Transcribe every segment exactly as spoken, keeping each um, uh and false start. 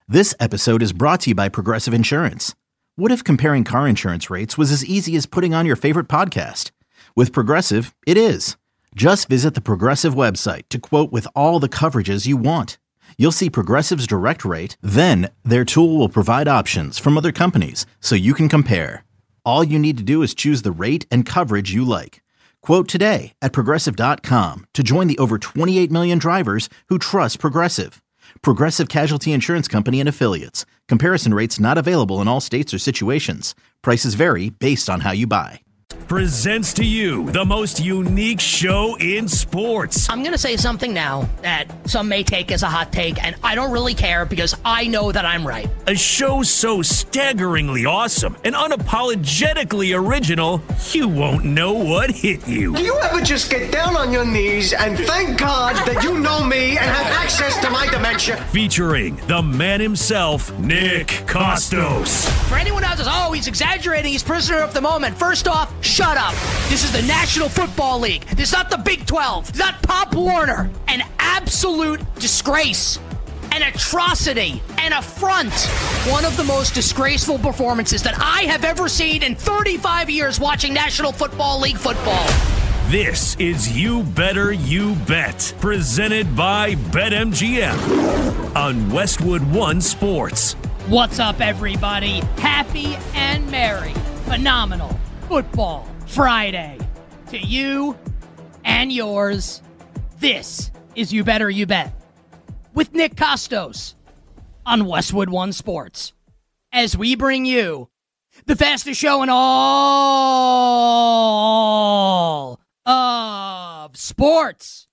This episode is brought to you by Progressive Insurance. What if comparing car insurance rates was as easy as putting on your favorite podcast? With Progressive, it is. Just visit the Progressive website to quote with all the coverages you want. You'll see Progressive's direct rate, then their tool will provide options from other companies so you can compare. All you need to do is choose the rate and coverage you like. Quote today at progressive dot com to join the over twenty-eight million drivers who trust Progressive. Progressive Casualty Insurance Company and Affiliates. Comparison rates not available in all states or situations. Prices vary based on how you buy. Presents to you the most unique show in sports. I'm going to say something now that some may take as a hot take, and I don't really care because I know that I'm right. A show so staggeringly awesome and unapologetically original, you won't know what hit you. Do you ever just get down on your knees and thank God that you know me and have access to my dementia? Featuring the man himself, Nick Kostos. For anyone else who's, oh, he's exaggerating, he's prisoner of the moment. First off, shut up. This is the National Football League. This is not the Big twelve. It's not Pop Warner. An absolute disgrace, an atrocity, an affront. One of the most disgraceful performances that I have ever seen in thirty-five years watching National Football League football. This is You Better You Bet, presented by BetMGM on Westwood One Sports. What's up, everybody? Happy and merry, phenomenal Football Friday to you and yours. This is You Better You Bet with Nick Kostos on Westwood One Sports, as we bring you the fastest show in all of sports.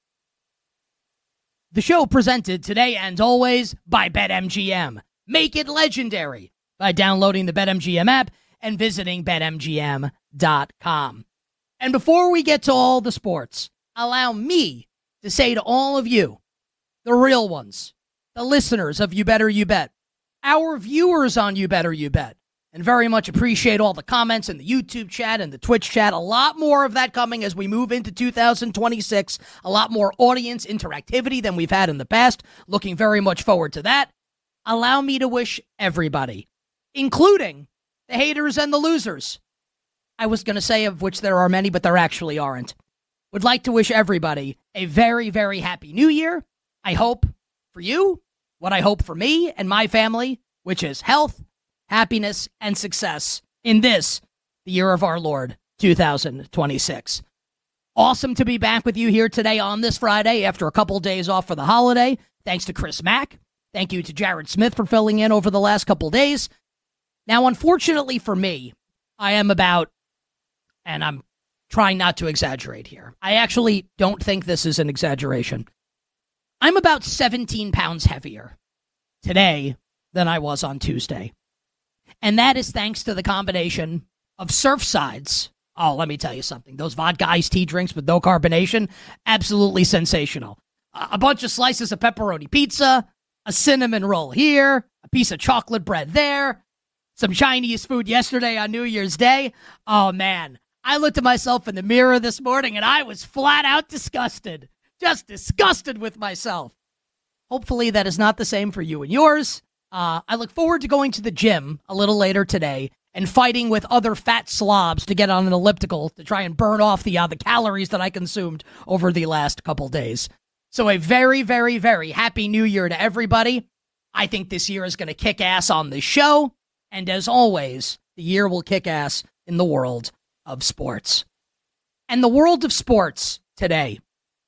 The show presented today and always by BetMGM. Make it legendary by downloading the BetMGM app and visiting bet M G M dot com. And before we get to all the sports, allow me to say to all of you, the real ones, the listeners of You Better You Bet, our viewers on You Better You Bet, and very much appreciate all the comments in the YouTube chat and the Twitch chat. A lot more of that coming as we move into two thousand twenty-six. A lot more audience interactivity than we've had in the past. Looking very much forward to that. Allow me to wish everybody, including the haters and the losers, I was going to say of which there are many, but there actually aren't, would like to wish everybody a very, very happy new year. I hope for you what I hope for me and my family, which is health, happiness, and success in this, the year of our Lord, two thousand twenty-six. Awesome to be back with you here today on this Friday after a couple days off for the holiday. Thanks to Chris Mack. Thank you to Jared Smith for filling in over the last couple days. Now, unfortunately for me, I am about, and I'm trying not to exaggerate here. I actually don't think this is an exaggeration. I'm about seventeen pounds heavier today than I was on Tuesday. And that is thanks to the combination of Surfsides. Oh, let me tell you something. Those vodka iced tea drinks with no carbonation, absolutely sensational. A bunch of slices of pepperoni pizza, a cinnamon roll here, a piece of chocolate bread there, some Chinese food yesterday on New Year's Day. Oh, man. I looked at myself in the mirror this morning and I was flat out disgusted. Just disgusted with myself. Hopefully that is not the same for you and yours. Uh, I look forward to going to the gym a little later today and fighting with other fat slobs to get on an elliptical to try and burn off the, uh, the calories that I consumed over the last couple days. So a very, very, very happy new year to everybody. I think this year is going to kick ass on the show. And as always, the year will kick ass in the world of sports. And the world of sports today,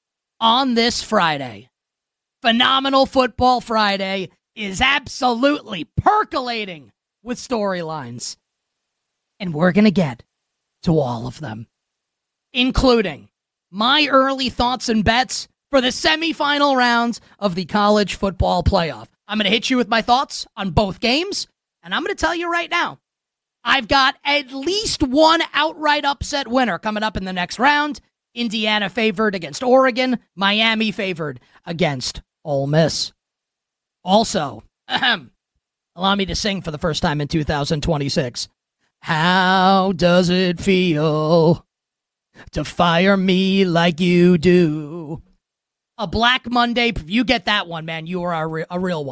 on this Friday, Phenomenal Football Friday, is absolutely percolating with storylines. And we're going to get to all of them, including my early thoughts and bets for the semifinal rounds of the college football playoff. I'm going to hit you with my thoughts on both games. And I'm going to tell you right now, I've got at least one outright upset winner coming up in the next round. Indiana favored against Oregon. Miami favored against Ole Miss. Also, ahem, allow me to sing for the first time in two thousand twenty-six. How does it feel to fire me like you do? A Black Monday, you get that one, man. You are a, re- a real one.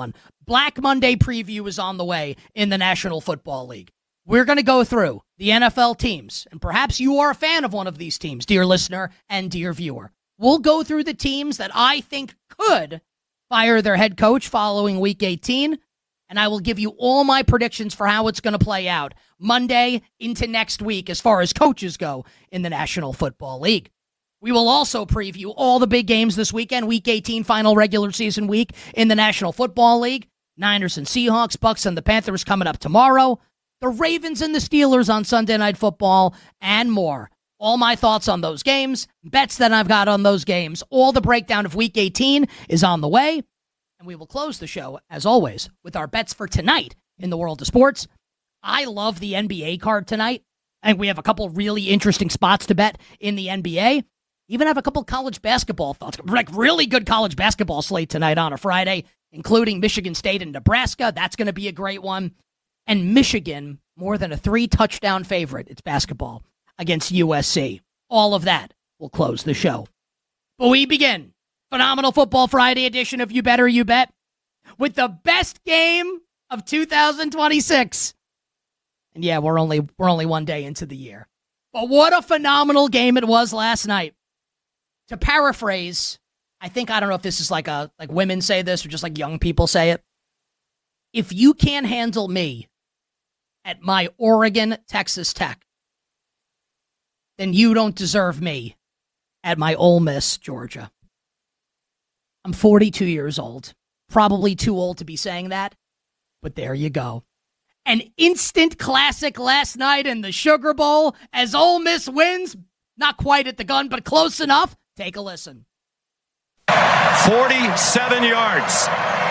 Black Monday preview is on the way in the National Football League. We're going to go through the N F L teams, and perhaps you are a fan of one of these teams, dear listener and dear viewer. We'll go through the teams that I think could fire their head coach following Week eighteen, and I will give you all my predictions for how it's going to play out Monday into next week as far as coaches go in the National Football League. We will also preview all the big games this weekend, Week eighteen, final regular season week in the National Football League. Niners and Seahawks, Bucks and the Panthers coming up tomorrow. The Ravens and the Steelers on Sunday Night Football, and more. All my thoughts on those games, bets that I've got on those games, all the breakdown of Week eighteen is on the way. And we will close the show, as always, with our bets for tonight in the world of sports. I love the N B A card tonight. I think we have a couple really interesting spots to bet in the N B A. Even have a couple college basketball thoughts. Like really good college basketball slate tonight on a Friday, including Michigan State and Nebraska. That's going to be a great one. And Michigan, more than a three-touchdown favorite. It's basketball against U S C. All of that will close the show. But we begin. Phenomenal Football Friday edition of You Better You Bet with the best game of two thousand twenty-six. And yeah, we're only we're only one day into the year. But what a phenomenal game it was last night. To paraphrase, I think, I don't know if this is like a like women say this or just like young people say it. If you can't handle me at my Oregon, Texas Tech, then you don't deserve me at my Ole Miss, Georgia. I'm forty-two years old. Probably too old to be saying that, but there you go. An instant classic last night in the Sugar Bowl as Ole Miss wins. Not quite at the gun, but close enough. Take a listen. forty-seven yards.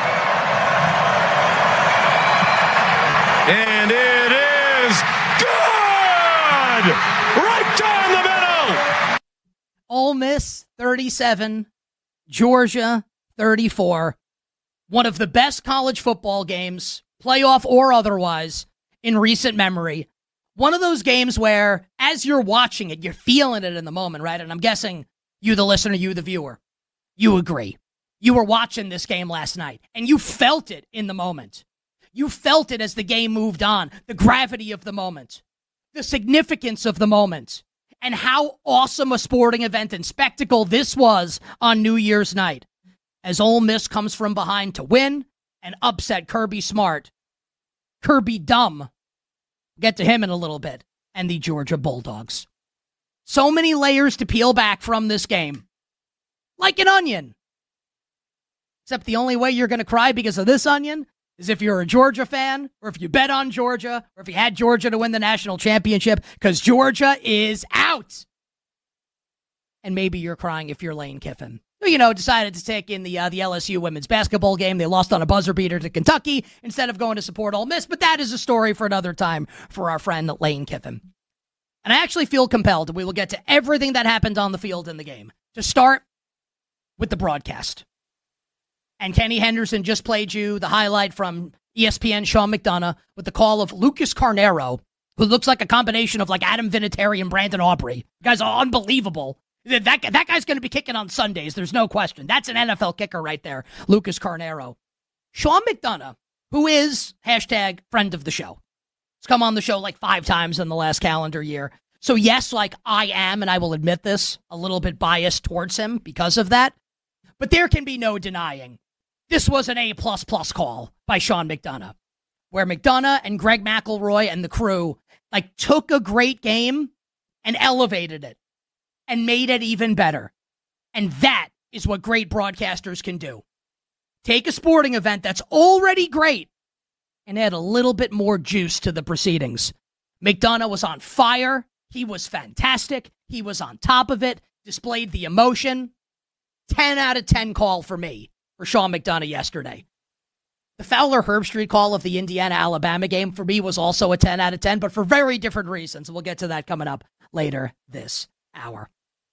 And it is good! Right down the middle! Ole Miss, thirty-seven. Georgia, thirty-four. One of the best college football games, playoff or otherwise, in recent memory. One of those games where, as you're watching it, you're feeling it in the moment, right? And I'm guessing you, the listener, you, the viewer, you agree. You were watching this game last night, and you felt it in the moment. You felt it as the game moved on, the gravity of the moment, the significance of the moment, and how awesome a sporting event and spectacle this was on New Year's night. As Ole Miss comes from behind to win and upset Kirby Smart, Kirby Dumb, get to him in a little bit, and the Georgia Bulldogs. So many layers to peel back from this game. Like an onion. Except the only way you're going to cry because of this onion is if you're a Georgia fan, or if you bet on Georgia, or if you had Georgia to win the national championship, because Georgia is out. And maybe you're crying if you're Lane Kiffin, who, you know, decided to take in the uh, the L S U women's basketball game. They lost on a buzzer beater to Kentucky instead of going to support Ole Miss, but that is a story for another time for our friend Lane Kiffin. And I actually feel compelled, and we will get to everything that happened on the field in the game, to start with the broadcast. And Kenny Henderson just played you the highlight from E S P N Sean McDonough with the call of Lucas Carnero, who looks like a combination of like Adam Vinatieri and Brandon Aubrey. You guys are unbelievable. That, that guy's going to be kicking on Sundays. There's no question. That's an N F L kicker right there, Lucas Carnero. Sean McDonough, who is hashtag friend of the show. He's come on the show like five times in the last calendar year. So yes, like I am, and I will admit this, a little bit biased towards him because of that. But there can be no denying this was an A plus plus call by Sean McDonough, where McDonough and Greg McElroy and the crew like took a great game and elevated it and made it even better. And that is what great broadcasters can do. Take a sporting event that's already great and add a little bit more juice to the proceedings. McDonough was on fire. He was fantastic. He was on top of it, displayed the emotion. ten out of ten call for me for Sean McDonough yesterday. The Fowler-Herbstreit call of the Indiana-Alabama game for me was also a ten out of ten, but for very different reasons. We'll get to that coming up later this hour.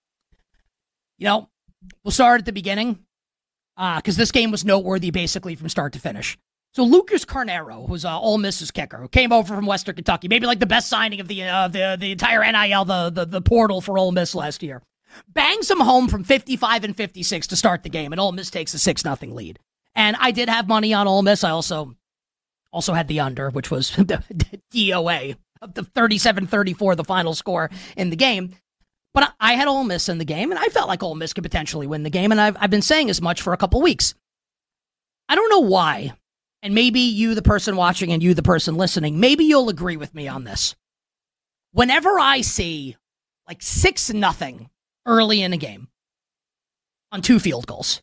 You know, we'll start at the beginning because uh, this game was noteworthy basically from start to finish. So Lucas Carnero, who's uh, Ole Miss's kicker, who came over from Western Kentucky, maybe like the best signing of the uh, the the entire N I L, the, the the portal for Ole Miss last year, bangs him home from fifty-five and fifty-six to start the game, and Ole Miss takes a six nothing lead. And I did have money on Ole Miss. I also also had the under, which was the D O A of the thirty-seven thirty-four, the final score in the game. But I had Ole Miss in the game, and I felt like Ole Miss could potentially win the game, and I've, I've been saying as much for a couple weeks. I don't know why, and maybe you, the person watching, and you, the person listening, maybe you'll agree with me on this. Whenever I see like six nothing early in a game on two field goals,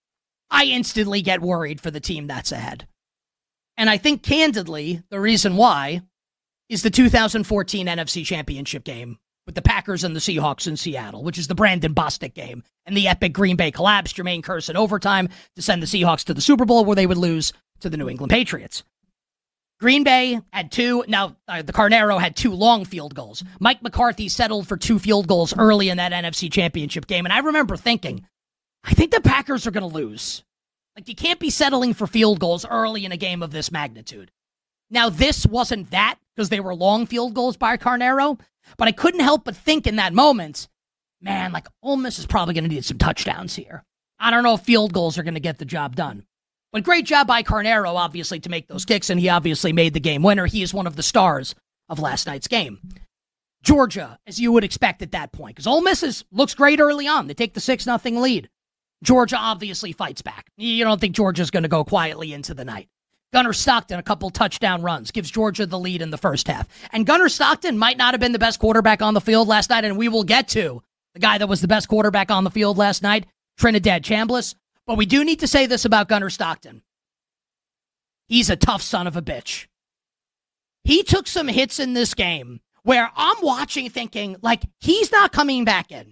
I instantly get worried for the team that's ahead. And I think, candidly, the reason why is the two thousand fourteen N F C Championship game with the Packers and the Seahawks in Seattle, which is the Brandon Bostic game, and the epic Green Bay collapse, Jermaine Kearse in overtime to send the Seahawks to the Super Bowl, where they would lose to the New England Patriots. Green Bay had two, now uh, the Carnero had two long field goals. Mike McCarthy settled for two field goals early in that N F C Championship game, and I remember thinking, I think the Packers are going to lose. Like, you can't be settling for field goals early in a game of this magnitude. Now, this wasn't that, because they were long field goals by Carnero, but I couldn't help but think in that moment, man, like, Ole Miss is probably going to need some touchdowns here. I don't know if field goals are going to get the job done. But great job by Carnero, obviously, to make those kicks, and he obviously made the game winner. He is one of the stars of last night's game. Georgia, as you would expect at that point, because Ole Miss is, looks great early on. They take the six nothing lead. Georgia obviously fights back. You don't think Georgia's going to go quietly into the night. Gunnar Stockton, a couple touchdown runs, gives Georgia the lead in the first half. And Gunnar Stockton might not have been the best quarterback on the field last night, and we will get to the guy that was the best quarterback on the field last night, Trinidad Chambliss. But we do need to say this about Gunnar Stockton. He's a tough son of a bitch. He took some hits in this game where I'm watching thinking, like, he's not coming back in.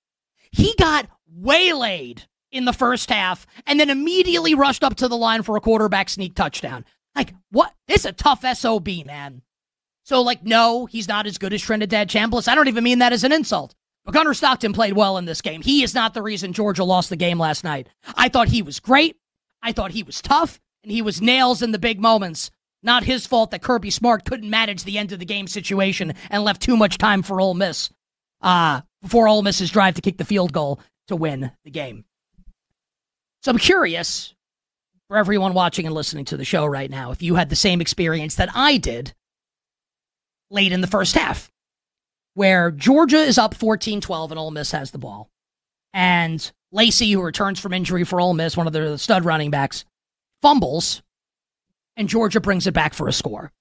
He got waylaid in the first half and then immediately rushed up to the line for a quarterback sneak touchdown. Like, what? This is a tough S O B, man. So, like, no, he's not as good as Trinidad Chambliss. I don't even mean that as an insult. But Gunnar Stockton played well in this game. He is not the reason Georgia lost the game last night. I thought he was great. I thought he was tough. And he was nails in the big moments. Not his fault that Kirby Smart couldn't manage the end of the game situation and left too much time for Ole Miss uh, before Ole Miss's drive to kick the field goal to win the game. So I'm curious, for everyone watching and listening to the show right now, if you had the same experience that I did late in the first half, where Georgia is up fourteen twelve and Ole Miss has the ball. And Lacey, who returns from injury for Ole Miss, one of the stud running backs, fumbles, and Georgia brings it back for a score.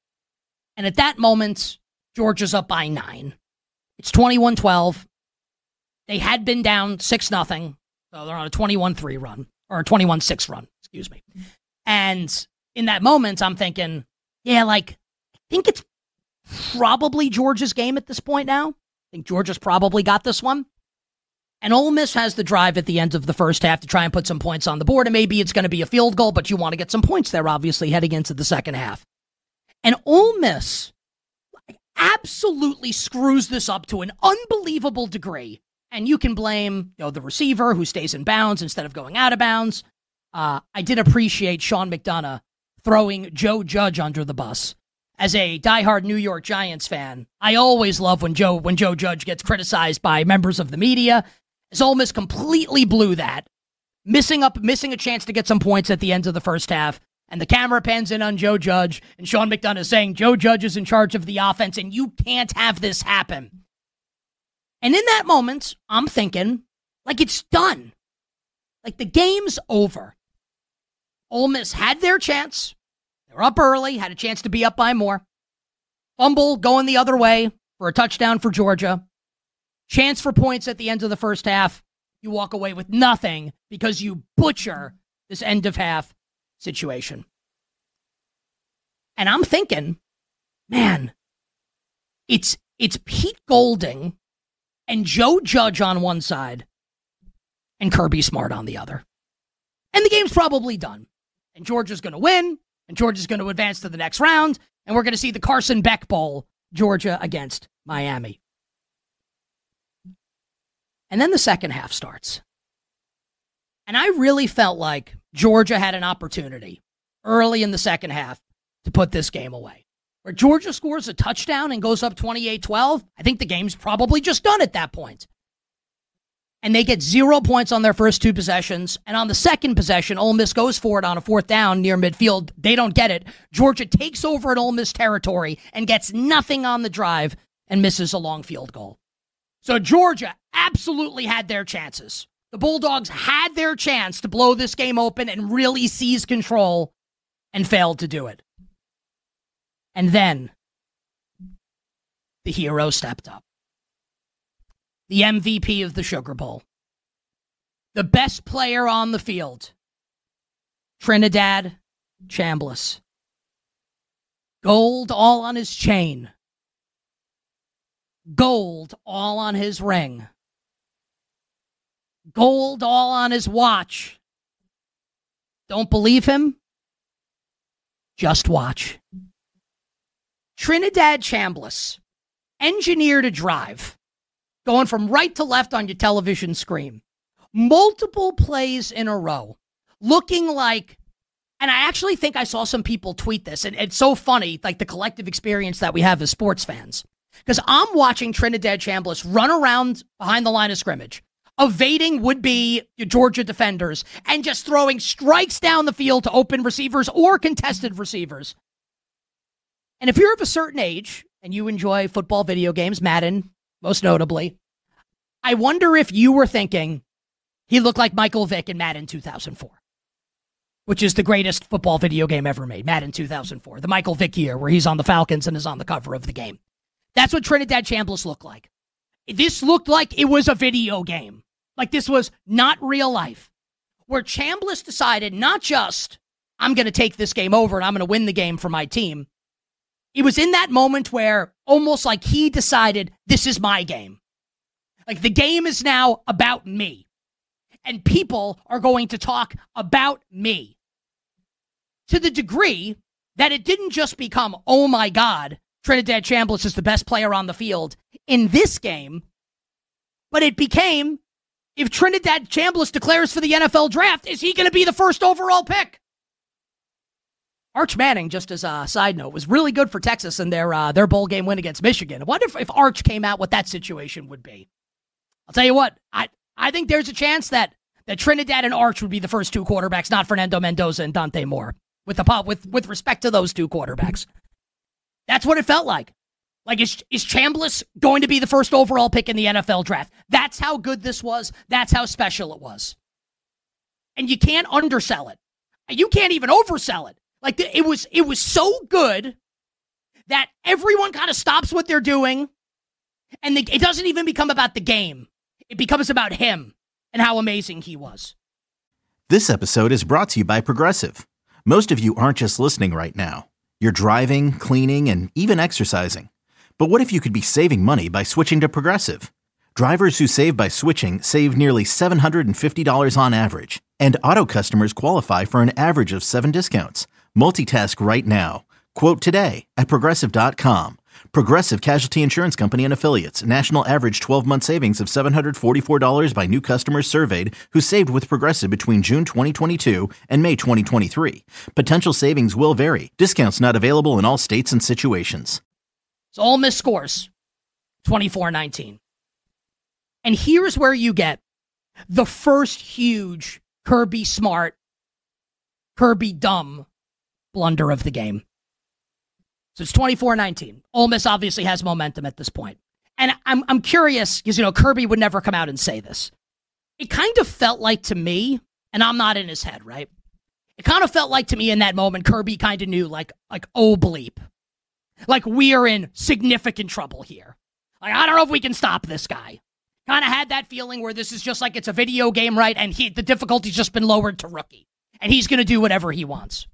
And at that moment, Georgia's up by nine. It's twenty-one twelve. They had been down six nothing. So they're on a twenty-one three run, or a twenty-one six run, excuse me. And in that moment, I'm thinking, yeah, like, I think it's probably Georgia's game at this point now. I think Georgia's probably got this one. And Ole Miss has the drive at the end of the first half to try and put some points on the board, and maybe it's going to be a field goal, but you want to get some points there, obviously, heading into the second half. And Ole Miss absolutely screws this up to an unbelievable degree. And you can blame, you know, the receiver who stays in bounds instead of going out of bounds. Uh, I did appreciate Sean McDonough throwing Joe Judge under the bus. As a diehard New York Giants fan, I always love when Joe when Joe Judge gets criticized by members of the media. As Ole Miss completely blew that, missing up, missing a chance to get some points at the end of the first half, and the camera pans in on Joe Judge, and Sean McDonough is saying Joe Judge is in charge of the offense, and you can't have this happen. And in that moment, I'm thinking, like, it's done. Like, the game's over. Ole Miss had their chance. They were up early, had a chance to be up by more. Fumble going the other way for a touchdown for Georgia. Chance for points at the end of the first half. You walk away with nothing because you butcher this end of half situation. And I'm thinking, man, it's it's Pete Golding and Joe Judge on one side and Kirby Smart on the other. And the game's probably done. And Georgia's going to win, and Georgia's going to advance to the next round, and we're going to see the Carson Beck Bowl, Georgia against Miami. And then the second half starts. And I really felt like Georgia had an opportunity early in the second half to put this game away. Where Georgia scores a touchdown and goes up twenty-eight twelve, I think the game's probably just done at that point. and they get zero points on their first two possessions. And on the second possession, Ole Miss goes for it on a fourth down near midfield. They don't get it. Georgia takes over at Ole Miss territory and gets nothing on the drive and misses a long field goal. So Georgia absolutely had their chances. The Bulldogs had their chance to blow this game open and really seize control and failed to do it. And then the hero stepped up. The M V P of the Sugar Bowl. The best player on the field. Trinidad Chambliss. Gold all on his chain. Gold all on his ring. Gold all on his watch. Don't believe him? Just watch. Trinidad Chambliss engineered a drive going from right to left on your television screen. Multiple plays in a row. Looking like, and I actually think I saw some people tweet this, and it's so funny, like the collective experience that we have as sports fans. Because I'm watching Trinidad Chambliss run around behind the line of scrimmage, evading would-be Georgia defenders, and just throwing strikes down the field to open receivers or contested receivers. And if you're of a certain age, and you enjoy football video games, Madden, most notably, I wonder if you were thinking he looked like Michael Vick in Madden two thousand four, which is the greatest football video game ever made, Madden two thousand four, the Michael Vick year where he's on the Falcons and is on the cover of the game. That's what Trinidad Chambliss looked like. This looked like it was a video game. Like this was not real life. Where Chambliss decided not just, I'm going to take this game over and I'm going to win the game for my team. It was in that moment where almost like he decided, this is my game. Like the game is now about me. And people are going to talk about me. To the degree that it didn't just become, oh my God, Trinidad Chambliss is the best player on the field in this game, but it became, if Trinidad Chambliss declares for the N F L draft, is he going to be the first overall pick? Arch Manning, just as a side note, was really good for Texas in their uh, their bowl game win against Michigan. I wonder if, if Arch came out, what that situation would be. I'll tell you what, I, I think there's a chance that, that Trinidad and Arch would be the first two quarterbacks, not Fernando Mendoza and Dante Moore, with the with with respect to those two quarterbacks. That's what it felt like. Like, is, is Chambliss going to be the first overall pick in the N F L draft? That's how good this was. That's how special it was. And you can't undersell it. You can't even oversell it. Like, it was it was so good that everyone kind of stops what they're doing, and the, it doesn't even become about the game. It becomes about him and how amazing he was. This episode is brought to you by Progressive. Most of you aren't just listening right now. You're driving, cleaning, and even exercising. But what if you could be saving money by switching to Progressive? Drivers who save by switching save nearly seven hundred fifty dollars on average. And auto customers qualify for an average of seven discounts. Multitask right now. Quote today at Progressive dot com. Progressive Casualty Insurance Company and Affiliates. National average twelve-month savings of seven hundred forty-four dollars by new customers surveyed who saved with Progressive between June twenty twenty-two and May twenty twenty-three. Potential savings will vary. Discounts not available in all states and situations. So Ole Miss scores twenty-four nineteen. And here's where you get the first huge Kirby Smart, Kirby dumb blunder of the game. So it's twenty-four nineteen. Ole Miss obviously has momentum at this point. And I'm I'm curious, because, you know, Kirby would never come out and say this. It kind of felt like to me, and I'm not in his head, right? It kind of felt like to me in that moment, Kirby kind of knew, like, like, oh, bleep. Like, we are in significant trouble here. Like, I don't know if we can stop this guy. Kind of had that feeling where this is just like it's a video game, right? And he, the difficulty's just been lowered to rookie. And he's going to do whatever he wants.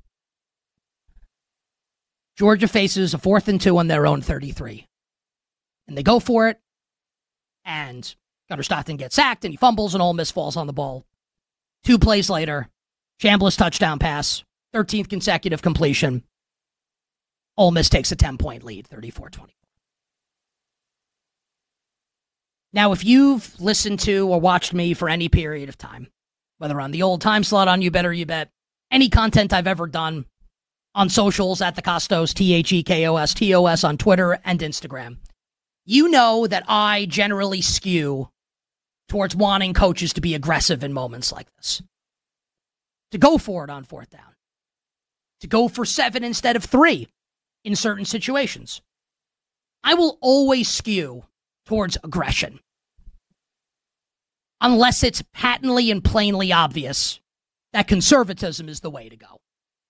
Georgia faces a fourth and two on their own thirty-three. And they go for it. And Gunnar Stockton gets sacked and he fumbles and Ole Miss falls on the ball. Two plays later, Chambliss touchdown pass, thirteenth consecutive completion. Ole Miss takes a ten-point lead, thirty-four twenty. Now, if you've listened to or watched me for any period of time, whether on the old time slot on You Better You Bet, any content I've ever done on socials at the Costos, T H E K O S, T O S on Twitter and Instagram, you know that I generally skew towards wanting coaches to be aggressive in moments like this. To go for it on fourth down. To go for seven instead of three in certain situations. I will always skew towards aggression. Unless it's patently and plainly obvious that conservatism is the way to go.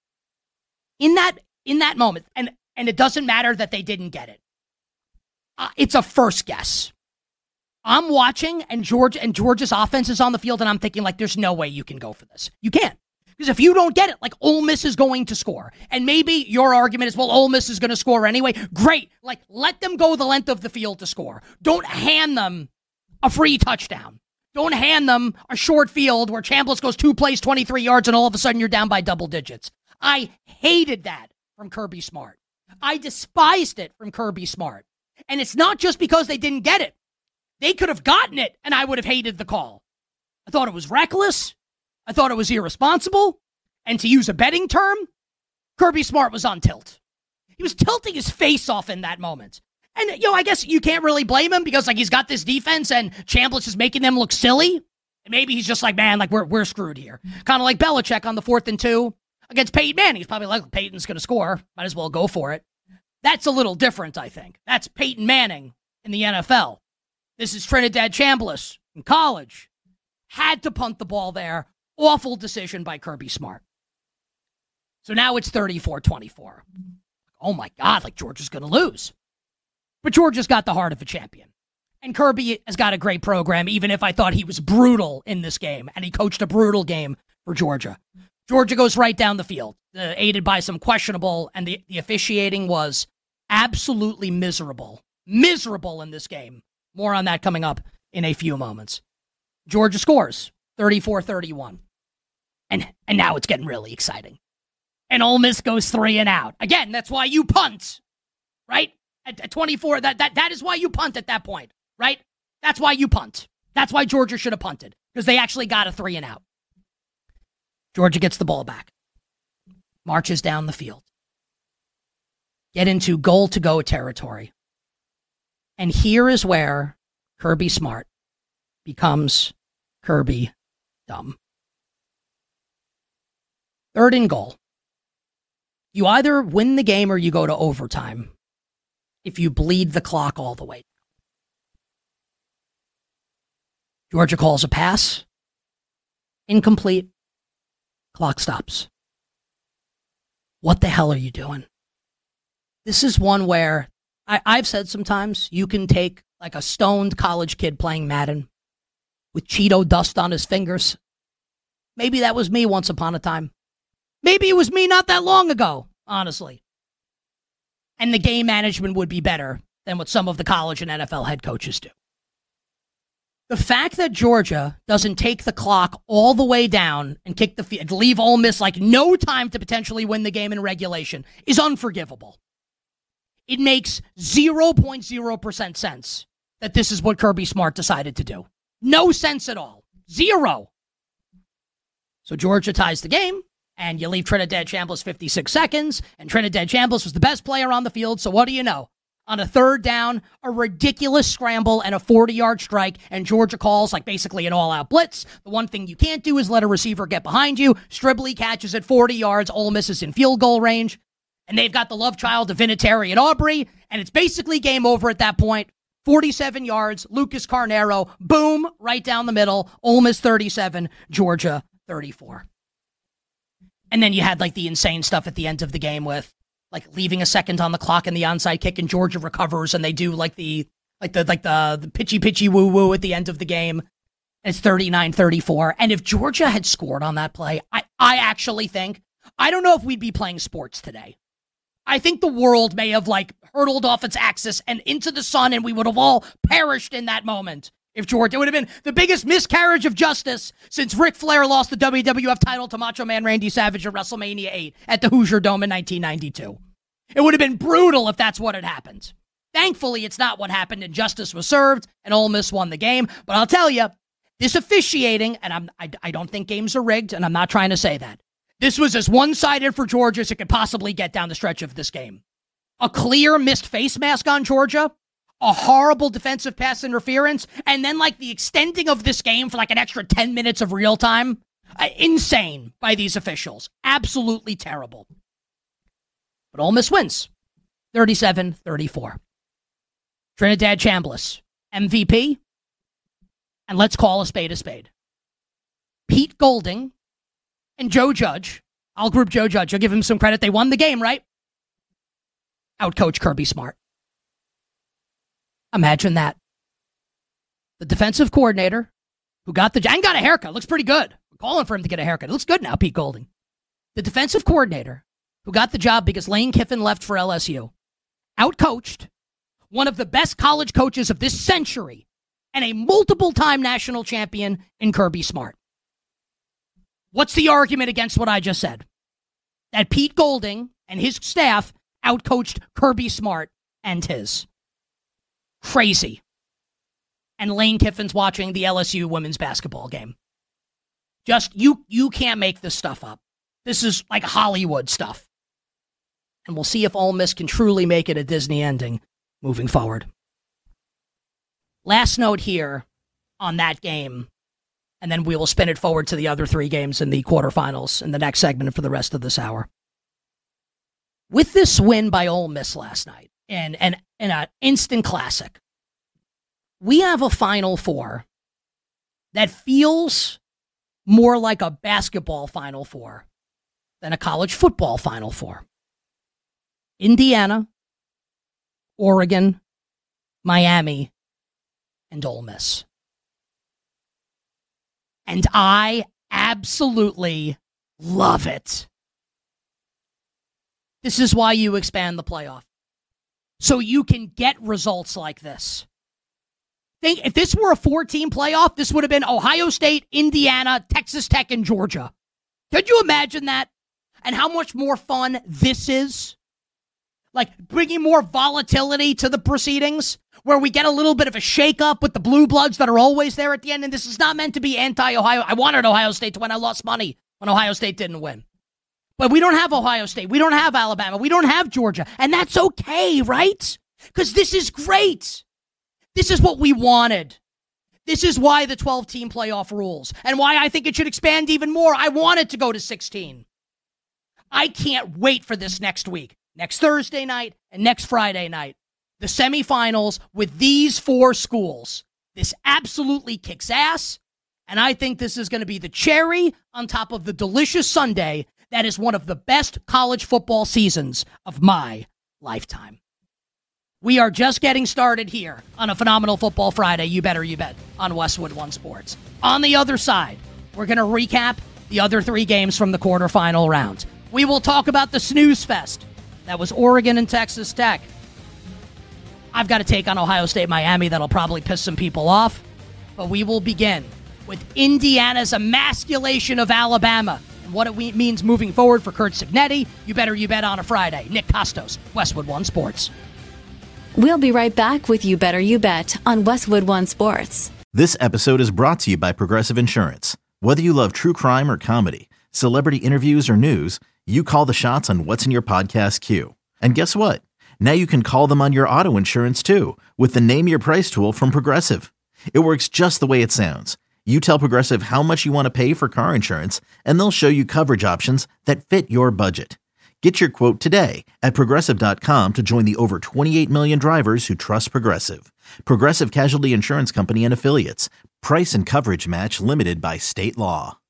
In that in that moment, and, and it doesn't matter that they didn't get it. Uh, it's a first guess. I'm watching, and Georgia and Georgia's offense is on the field, and I'm thinking, like, there's no way you can go for this. You can't. Because if you don't get it, like, Ole Miss is going to score. And maybe your argument is, well, Ole Miss is going to score anyway. Great. Like, let them go the length of the field to score. Don't hand them a free touchdown. Don't hand them a short field where Chambliss goes two plays, twenty-three yards, and all of a sudden you're down by double digits. I hated that from Kirby Smart. I despised it from Kirby Smart. And it's not just because they didn't get it. They could have gotten it, and I would have hated the call. I thought it was reckless. I thought it was irresponsible. And to use a betting term, Kirby Smart was on tilt. He was tilting his face off in that moment. And, you know, I guess you can't really blame him because, like, he's got this defense and Chambliss is making them look silly. And maybe he's just like, man, like, we're we're screwed here. Kind of like Belichick on the fourth and two against Peyton Manning. He's probably like, Peyton's going to score. Might as well go for it. That's a little different, I think. That's Peyton Manning in the N F L. This is Trinidad Chambliss in college. Had to punt the ball there. Awful decision by Kirby Smart. So now it's thirty-four twenty-four. Oh, my God, like Georgia's going to lose. But Georgia's got the heart of a champion. And Kirby has got a great program, even if I thought he was brutal in this game. And he coached a brutal game for Georgia. Georgia goes right down the field, uh, aided by some questionable, and the, the officiating was absolutely miserable. Miserable in this game. More on that coming up in a few moments. Georgia scores thirty-four thirty-one. And, and now it's getting really exciting. And Ole Miss goes three and out. Again, that's why you punt, right? At, at twenty-four, that, that, that is why you punt at that point, right? That's why you punt. That's why Georgia should have punted, because they actually got a three and out. Georgia gets the ball back, marches down the field, get into goal-to-go territory. And here is where Kirby Smart becomes Kirby dumb. Third and goal. You either win the game or you go to overtime if you bleed the clock all the way. Georgia calls a pass. Incomplete. Clock stops. What the hell are you doing? This is one where I, I've said sometimes you can take like a stoned college kid playing Madden with Cheeto dust on his fingers. Maybe that was me once upon a time. Maybe it was me not that long ago, honestly. And the game management would be better than what some of the college and N F L head coaches do. The fact that Georgia doesn't take the clock all the way down and kick the field, leave Ole Miss like no time to potentially win the game in regulation is unforgivable. It makes zero point zero percent sense that this is what Kirby Smart decided to do. No sense at all. Zero. So Georgia ties the game, and you leave Trinidad Chambliss fifty-six seconds, and Trinidad Chambliss was the best player on the field, so what do you know? On a third down, a ridiculous scramble and a forty-yard strike, and Georgia calls like basically an all-out blitz. The one thing you can't do is let a receiver get behind you. Stribley catches at forty yards. Ole Miss is in field goal range. And they've got the love child of Vinatieri and Aubrey, and it's basically game over at that point. forty-seven yards, Lucas Carnero, boom, right down the middle. Ole Miss thirty-seven, Georgia thirty-four. And then you had like the insane stuff at the end of the game with like leaving a second on the clock and the onside kick, and Georgia recovers, and they do like the like the like the, the pitchy pitchy woo woo at the end of the game. And it's thirty-nine thirty-four. And if Georgia had scored on that play, I, I actually think, I don't know if we'd be playing sports today. I think the world may have like hurtled off its axis and into the sun, and we would have all perished in that moment. If Georgia, it would have been the biggest miscarriage of justice since Ric Flair lost the W W F title to Macho Man Randy Savage at WrestleMania eight at the Hoosier Dome in nineteen ninety-two. It would have been brutal if that's what had happened. Thankfully, it's not what happened, and justice was served, and Ole Miss won the game. But I'll tell you, this officiating, and I'm, I, I don't think games are rigged, and I'm not trying to say that. This was as one-sided for Georgia as it could possibly get down the stretch of this game. A clear missed face mask on Georgia, a horrible defensive pass interference, and then like the extending of this game for like an extra ten minutes of real time. Uh, insane by these officials. Absolutely terrible. But Ole Miss wins. thirty-seven thirty-four. Trinidad Chambliss, M V P. And let's call a spade a spade. Pete Golding and Joe Judge. I'll group Joe Judge. I'll give him some credit. They won the game, right? Outcoach Kirby Smart. Imagine that. The defensive coordinator who got the... and got a haircut. Looks pretty good. I'm calling for him to get a haircut. It looks good now, Pete Golding. The defensive coordinator who got the job because Lane Kiffin left for L S U. Outcoached one of the best college coaches of this century and a multiple-time national champion in Kirby Smart. What's the argument against what I just said? That Pete Golding and his staff outcoached Kirby Smart and his. Crazy. And Lane Kiffin's watching the L S U women's basketball game. Just, you you can't make this stuff up. This is like Hollywood stuff. And we'll see if Ole Miss can truly make it a Disney ending moving forward. Last note here on that game, and then we will spin it forward to the other three games in the quarterfinals in the next segment for the rest of this hour. With this win by Ole Miss last night, and and, and an instant classic, we have a Final Four that feels more like a basketball Final Four than a college football Final Four. Indiana, Oregon, Miami, and Ole Miss. And I absolutely love it. This is why you expand the playoff. So you can get results like this. Think if this were a four-team playoff, this would have been Ohio State, Indiana, Texas Tech, and Georgia. Could you imagine that? And how much more fun this is? Like bringing more volatility to the proceedings, where we get a little bit of a shakeup with the blue bloods that are always there at the end. And this is not meant to be anti-Ohio. I wanted Ohio State to win. I lost money when Ohio State didn't win. But we don't have Ohio State. We don't have Alabama. We don't have Georgia. And that's okay, right? Because this is great. This is what we wanted. This is why the twelve-team playoff rules and why I think it should expand even more. I want it to go to sixteen. I can't wait for this next week. Next Thursday night and next Friday night. The semifinals with these four schools. This absolutely kicks ass. And I think this is going to be the cherry on top of the delicious sundae that is one of the best college football seasons of my lifetime. We are just getting started here on a phenomenal Football Friday, you better you bet, on Westwood One Sports. On the other side, we're going to recap the other three games from the quarterfinal round. We will talk about the snooze fest. That was Oregon and Texas Tech. I've got a take on Ohio State, Miami that'll probably piss some people off. But we will begin with Indiana's emasculation of Alabama and what it means moving forward for Curt Cignetti. You better you bet on a Friday. Nick Costos, Westwood One Sports. We'll be right back with You Better You Bet on Westwood One Sports. This episode is brought to you by Progressive Insurance. Whether you love true crime or comedy, celebrity interviews or news, you call the shots on what's in your podcast queue. And guess what? Now you can call them on your auto insurance too with the Name Your Price tool from Progressive. It works just the way it sounds. You tell Progressive how much you want to pay for car insurance, and they'll show you coverage options that fit your budget. Get your quote today at Progressive dot com to join the over twenty-eight million drivers who trust Progressive. Progressive Casualty Insurance Company and Affiliates. Price and coverage match limited by state law.